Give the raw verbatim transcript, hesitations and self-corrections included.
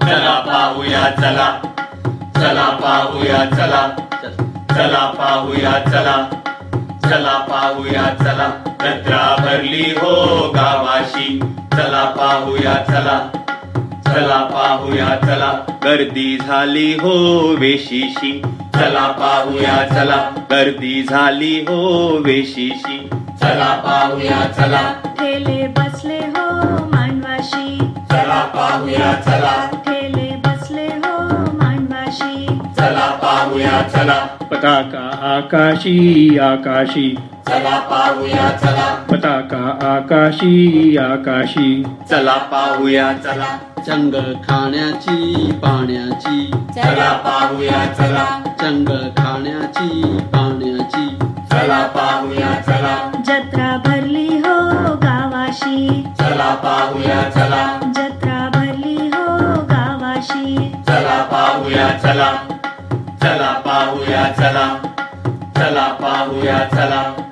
चला पाहूया चला, चला पाहूया चला, चला पाहूया चला, चला पाहूया चला. जत्रा भरली हो गावाशी, चला पाहूया चला, चला पाहूया चला. गर्दी झाली हो वेशीशी, चला पाहूया चला, गर्दी झाली हो वेशीशी. चला पाहूया चला. ठेले बसले हो मांडवाशी, चला पाहूया चला, ठेले बसले हो मांडवाशी. चला पाहूया चला. पताका आकाशी आकाशी, चला पाहूया चला, पताका आकाशी आकाशी. चला पाहूया चला. चंग खाण्याची पाण्याची, चला पाहूया चला, चंग खाण्याची पाण्याची. चला पाहूया चला. जत्रा भरली हो गावाशी, चला पाहूया चला, जत्रा भरली हो गावाशी. चला पाहूया चला, चला पाहूया चला, चला पाहूया चला.